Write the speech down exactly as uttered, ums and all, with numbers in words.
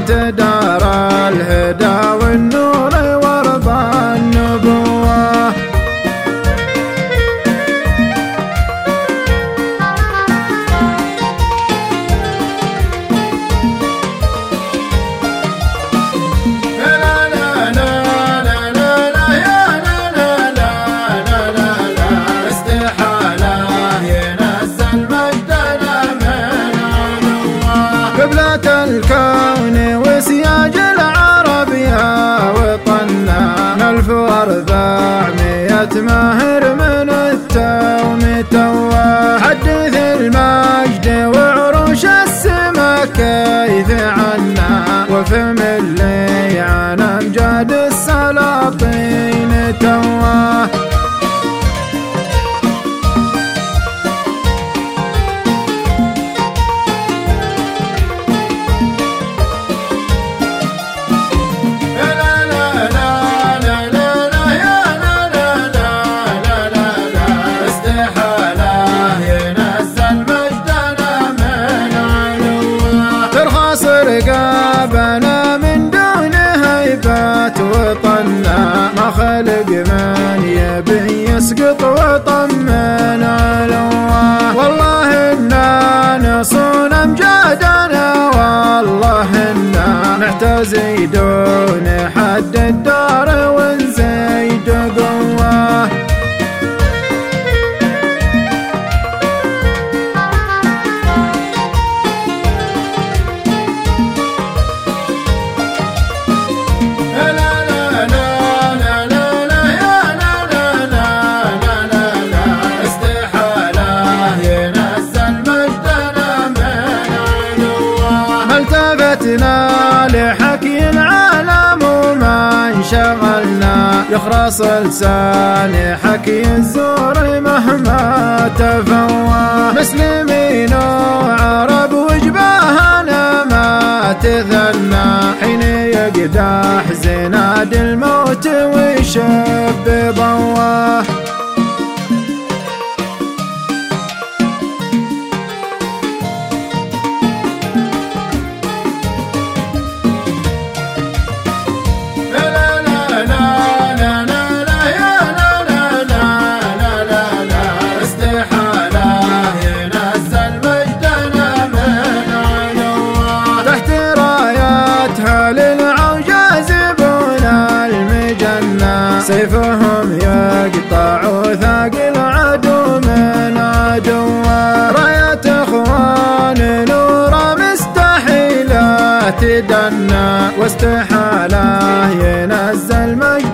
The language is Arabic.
دار الهدى والنور وارضى النبوة. قبلة الكون وسياج العرب يا وطننا، ألف وأربعمية ماهر من التوم توه. حدث المجد وعروش السما كيف عنا، وفم اللي عن أمجاد السلاطين توه. رقابنا من دون هيبات وطنا، ما خلق من يبي يسقط وطمن علوه. والله إنا نصون أمجادنا، والله إنا نعتزي دون حد الدار ونزيد قوه. لحكي العالم وما انشغلنا، يخرص لسان حكي الزور مهما تفوه. مسلمين وعرب وجباهنا ما تذلنا، حين يقدح زناد الموت ويشب ضواه. سيفهم يقطع وثاق العدو من عدوه. راية اخوان نورا مستحيلة تدنى، واستحالة ينزل مجد